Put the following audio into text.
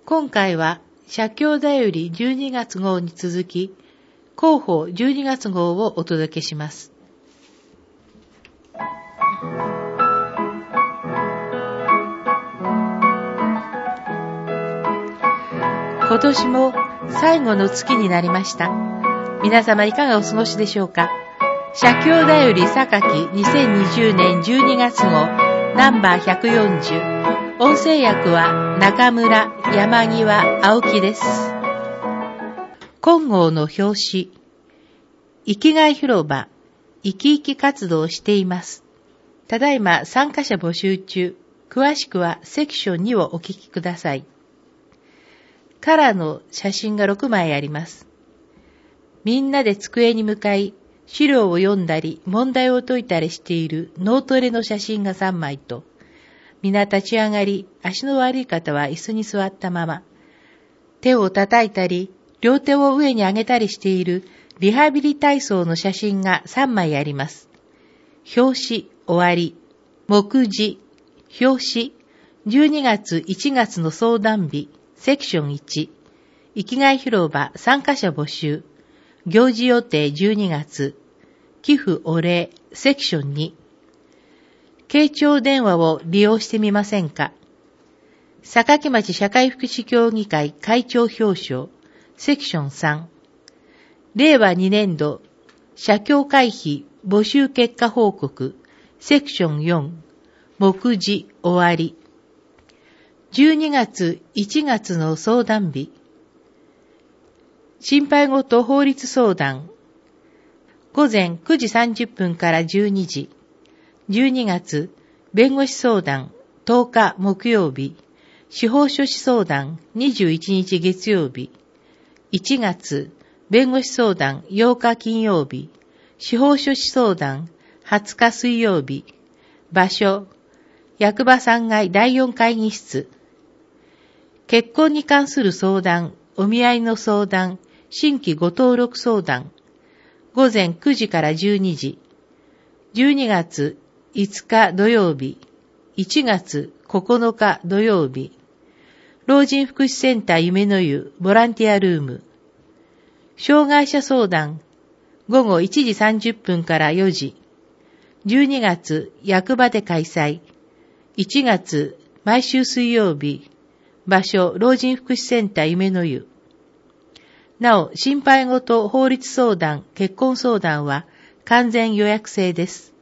今回は写経だより12月号に続き、広報12月号をお届けします。今年も最後の月になりました。皆様いかがお過ごしでしょうか。写経だより榊2020年12月号ナンバー140。音声訳は中村、山際、青木です。今号の表紙。生きがい広場、生き生き活動をしています。ただいま参加者募集中。詳しくはセクション2をお聞きください。カラーの写真が6枚あります。みんなで机に向かい、資料を読んだり、問題を解いたりしている脳トレの写真が3枚と、皆立ち上がり、足の悪い方は椅子に座ったまま、手を叩いたり、両手を上に上げたりしているリハビリ体操の写真が3枚あります。表紙、終わり、目次、表紙、12月1月の相談日、セクション1、生きがい広場参加者募集、行事予定12月、寄付お礼、セクション2、傾聴電話を利用してみませんか。榊町社会福祉協議会会長表彰、セクション3。令和2年度、社協会費募集結果報告、セクション4。目次終わり。12月1月の相談日。心配事法律相談。午前9時30分から12時。12月、弁護士相談10日木曜日、司法書士相談21日月曜日、1月、弁護士相談8日金曜日、司法書士相談20日水曜日、場所、役場3階第4会議室、結婚に関する相談、お見合いの相談、新規ご登録相談、午前9時から12時、12月、5日土曜日、1月9日土曜日、老人福祉センター夢の湯ボランティアルーム、障害者相談、午後1時30分から4時、12月役場で開催、1月毎週水曜日、場所老人福祉センター夢の湯。なお、心配事法律相談、結婚相談は完全予約制です。